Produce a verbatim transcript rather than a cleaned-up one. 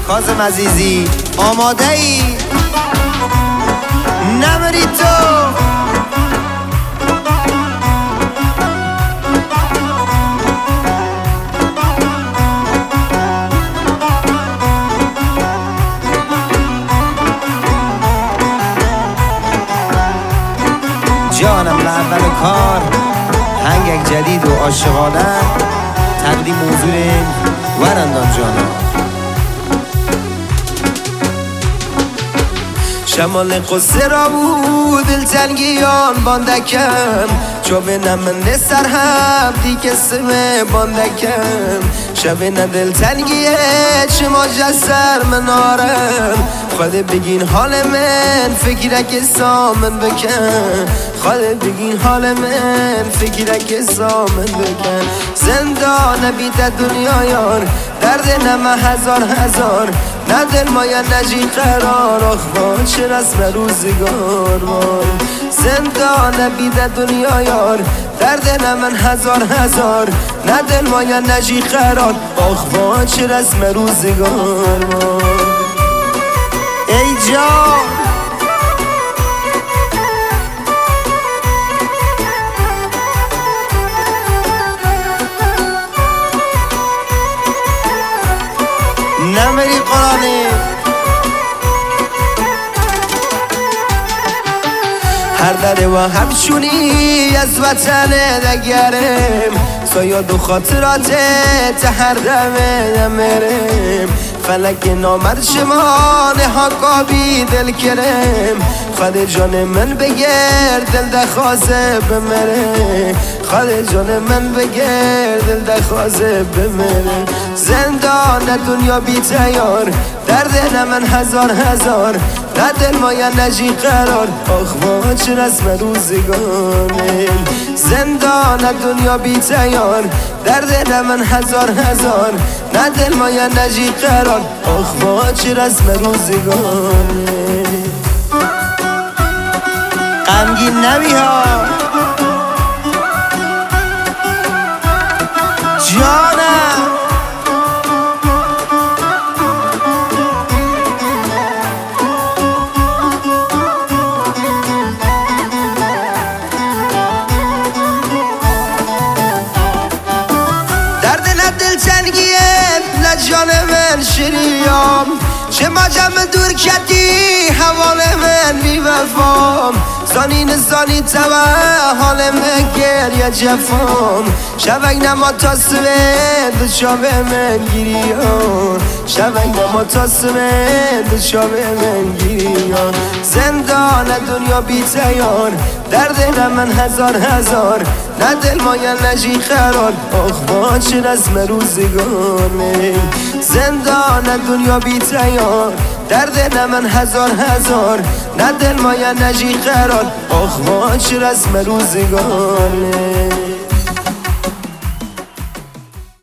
کاظم عزیزی آماده ای؟ نمیری تو جانم لعول کار هنگک جدید و عاشقانه تقدیم موضوع ورندان جانا شمال قصه را بود دلتنگیان باندکم چوب نمنه سر هم دیگه سمه باندکم شب ندلتنگیه چه ما جسر منارم خود بگین حال من فکرک سامن بکن خود بگین حال من فکرک سامن بکن زندان بیت دنیا یار درد نمه هزار هزار نه دل مایا نجی قرار آخوان چه رسم روزگار وای زندان بیت دنیا یار درد نمن هزار هزار نه دل مایا نجی قرار آخوان چه رسم روزگار وای ای جان نمیری قرآنی هر دره و همشونی از وطن دگرم سایاد و خاطرات هر دمه نمیرم فلک نامرد شما نهاقابی دل کرم خود جان من بگر دل دخوازه بمره خود جان من بگر دل دخوازه بمره زندان دنیا بی تیار درد من هزار هزار نه دل مایا نجی قرار آخوان چه رسم روزگانه زندان دنیا بی تیار درد من هزار هزار نه دل مایا نجی قرار آخوان چه رسم روزگانه غمگین نبی ها جانم درد نه دلتنگیه نه جان من شیریام چه ماجم دور کردی حوال من بی وفام زانین زانی تبا حال من گریه جفام شبک نما تا سوه دو شابه من گیریان شبک نما تا سوه دو شابه من گیریان زندان دنیا بی تیار درد من هزار هزار نه دل مایا نجی قرار آخوان چه رسم روزگانه زندان دنیا بی تیار درد من هزار هزار نه دل مایا نجی قرار آخوان چه رسم روزگانه